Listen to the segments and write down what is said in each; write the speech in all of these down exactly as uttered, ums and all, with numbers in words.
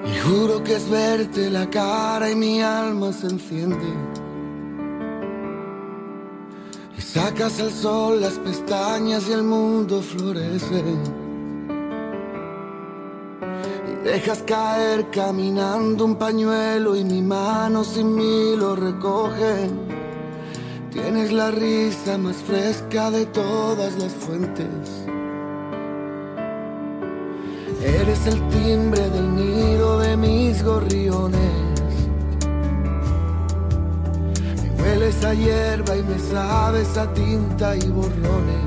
Y juro que es verte la cara y mi alma se enciende. Y sacas al sol las pestañas y el mundo florece. Y dejas caer caminando un pañuelo y mi mano sin mí lo recoge. Tienes la risa más fresca de todas las fuentes. Eres el timbre del nido de mis gorriones. Me hueles a hierba y me sabes a tinta y borrones.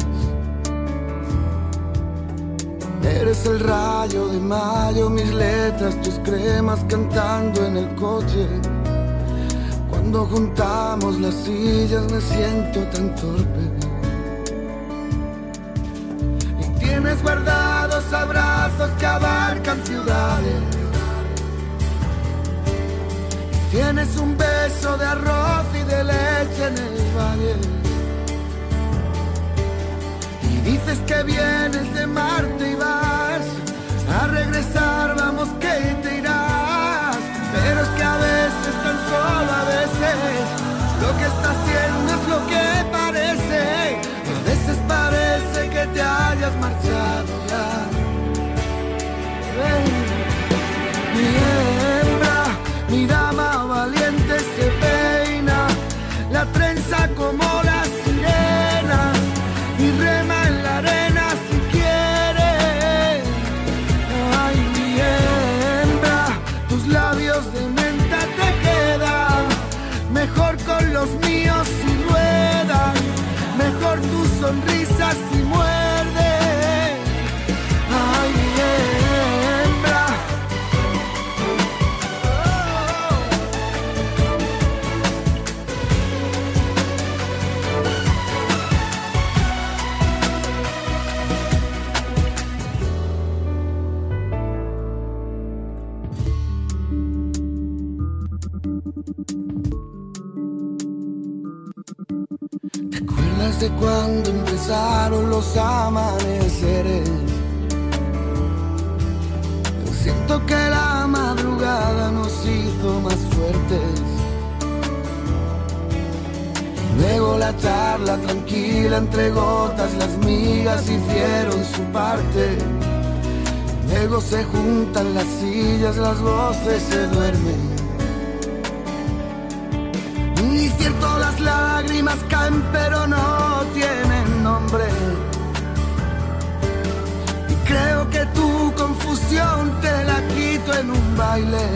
Eres el rayo de mayo, mis letras, tus cremas cantando en el coche. Cuando juntamos las sillas me siento tan torpe. Y tienes guardados abrazos que abarcan ciudades. Y tienes un beso de arroz y de leche en el valle. Y dices que vienes de Marte y vas a regresar, vamos que te irás. Pero es que a veces, tan solo a veces, lo que estás haciendo es lo que parece. A veces parece que te hayas marchado ya. Hey. Mi hembra, mi dama valiente se peina, la trenza como la sirena, y rema en la arena si quiere. Ay, mi hembra, tus labios de menta te quedan mejor con los míos si ruedan, mejor tu sonrisa si muerde. Ay, mi hembra. ¿Te acuerdas de cuando empezaron los amaneceres? Yo siento que la madrugada nos hizo más fuertes. Y luego la charla tranquila entre gotas, las migas hicieron su parte. Luego se juntan las sillas, las voces se duermen. Y cierto, las lágrimas caen pero no tienen nombre. Y creo que tu confusión te la quito en un baile.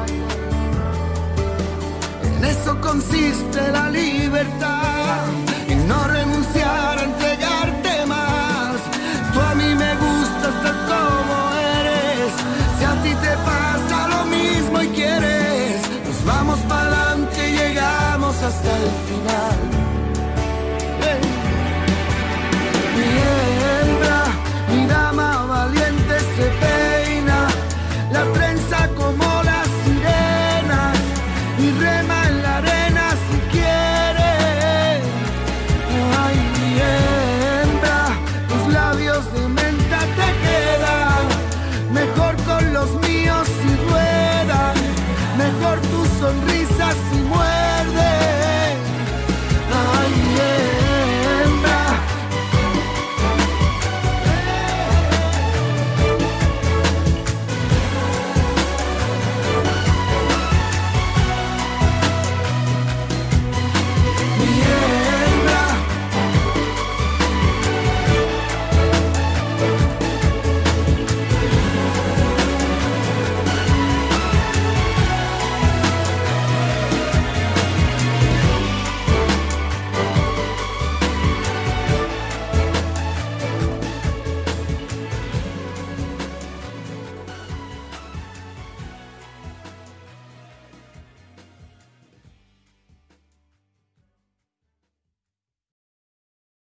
En eso consiste la libertad, en no renunciar a entregarte más. Tú a mí me gustas tal como eres. Si a ti te pasa lo mismo y quieres, nos vamos para adelante y llegamos hasta el final. Hey. Mi hembra, mi dama valiente se peina, la trenza como la sirena, y rema en la arena si quiere. Ay, mi hembra, tus labios de menta te quedan mejor con los míos si ruedan, mejor tu sonrisa si muerde.